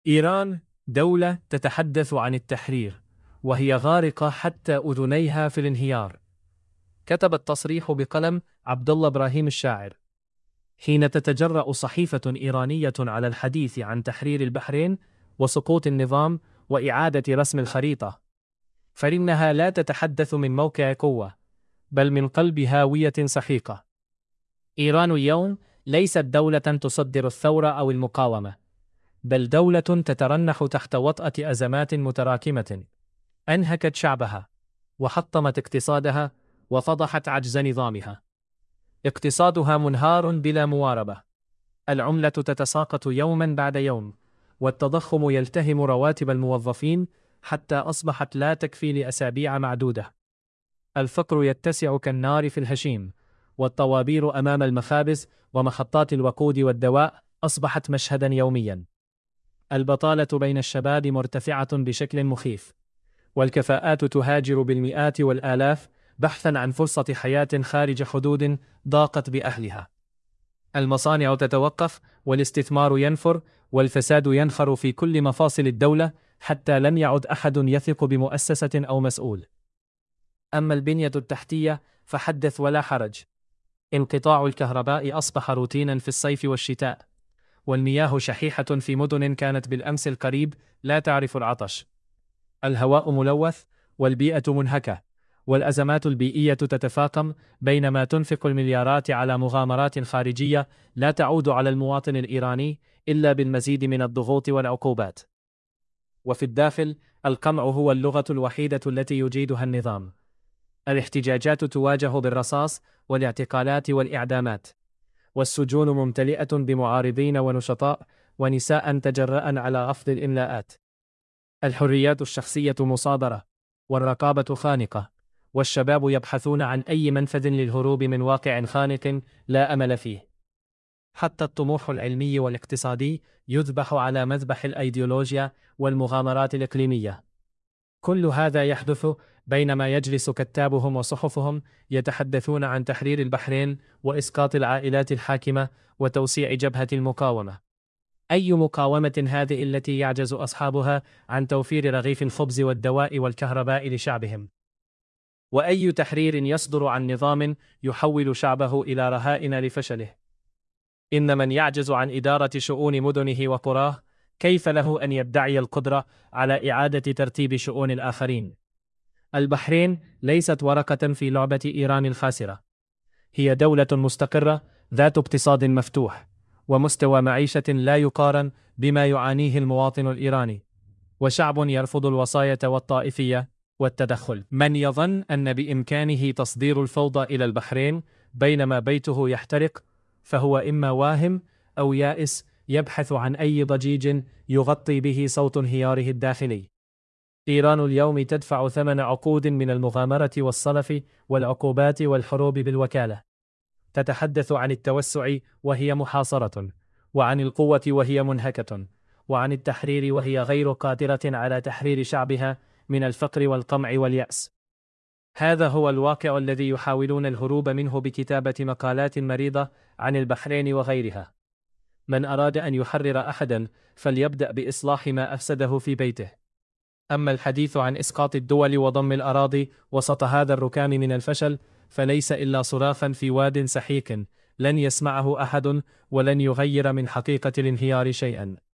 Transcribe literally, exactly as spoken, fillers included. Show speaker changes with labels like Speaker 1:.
Speaker 1: إيران دولة تتحدث عن التحرير، وهي غارقة حتى أذنيها في الانهيار. كتب التصريح بقلم عبد الله إبراهيم الشاعر: حين تتجرأ صحيفة إيرانية على الحديث عن تحرير البحرين وسقوط النظام وإعادة رسم الخريطة، فإنها لا تتحدث من موقع قوة، بل من قلب هاوية سحيقة. إيران اليوم ليست دولة تصدر الثورة أو المقاومة، بل دولة تترنح تحت وطأة أزمات متراكمة أنهكت شعبها، وحطمت اقتصادها، وفضحت عجز نظامها. اقتصادها منهار بلا مواربة، العملة تتساقط يوما بعد يوم، والتضخم يلتهم رواتب الموظفين حتى أصبحت لا تكفي لأسابيع معدودة. الفقر يتسع كالنار في الهشيم، والطوابير أمام المخابز ومحطات الوقود والدواء أصبحت مشهدا يوميا. البطالة بين الشباب مرتفعة بشكل مخيف، والكفاءات تهاجر بالمئات والآلاف بحثا عن فرصة حياة خارج حدود ضاقت بأهلها. المصانع تتوقف، والاستثمار ينفر، والفساد ينخر في كل مفاصل الدولة، حتى لم يعد أحد يثق بمؤسسة أو مسؤول. أما البنية التحتية فحدث ولا حرج. انقطاع الكهرباء أصبح روتينا في الصيف والشتاء، والمياه شحيحة في مدن كانت بالأمس القريب لا تعرف العطش. الهواء ملوث، والبيئة منهكة، والأزمات البيئية تتفاقم، بينما تنفق المليارات على مغامرات خارجية لا تعود على المواطن الإيراني إلا بالمزيد من الضغوط والعقوبات. وفي الداخل، القمع هو اللغة الوحيدة التي يجيدها النظام. الاحتجاجات تواجه بالرصاص والاعتقالات والإعدامات، والسجون ممتلئة بمعارضين ونشطاء ونساء تجرأن على رفض الإملاءات. الحريات الشخصية مصادرة، والرقابة خانقة، والشباب يبحثون عن أي منفذ للهروب من واقع خانق لا أمل فيه. حتى الطموح العلمي والاقتصادي يذبح على مذبح الأيديولوجيا والمغامرات الإقليمية. كل هذا يحدث بينما يجلس كتابهم وصحفهم يتحدثون عن تحرير البحرين وإسقاط العائلات الحاكمة وتوسيع جبهة المقاومة. أي مقاومة هذه التي يعجز أصحابها عن توفير رغيف الخبز والدواء والكهرباء لشعبهم؟ وأي تحرير يصدر عن نظام يحول شعبه إلى رهائن لفشله؟ إن من يعجز عن إدارة شؤون مدنه وقراه، كيف له أن يدعي القدرة على إعادة ترتيب شؤون الآخرين؟ البحرين ليست ورقة في لعبة إيران الخاسرة، هي دولة مستقرة ذات اقتصاد مفتوح، ومستوى معيشة لا يقارن بما يعانيه المواطن الإيراني، وشعب يرفض الوصاية والطائفية والتدخل. من يظن أن بإمكانه تصدير الفوضى إلى البحرين بينما بيته يحترق، فهو إما واهم أو يائس يبحث عن أي ضجيج يغطي به صوت انهياره الداخلي. إيران اليوم تدفع ثمن عقود من المغامرة والصلف والعقوبات والحروب بالوكالة. تتحدث عن التوسع وهي محاصرة، وعن القوة وهي منهكة، وعن التحرير وهي غير قادرة على تحرير شعبها من الفقر والقمع واليأس. هذا هو الواقع الذي يحاولون الهروب منه بكتابة مقالات مريضة عن البحرين وغيرها. من أراد أن يحرر أحدا فليبدأ بإصلاح ما أفسده في بيته. أما الحديث عن إسقاط الدول وضم الأراضي وسط هذا الركام من الفشل، فليس إلا صراخا في واد سحيق لن يسمعه أحد، ولن يغير من حقيقة الانهيار شيئا.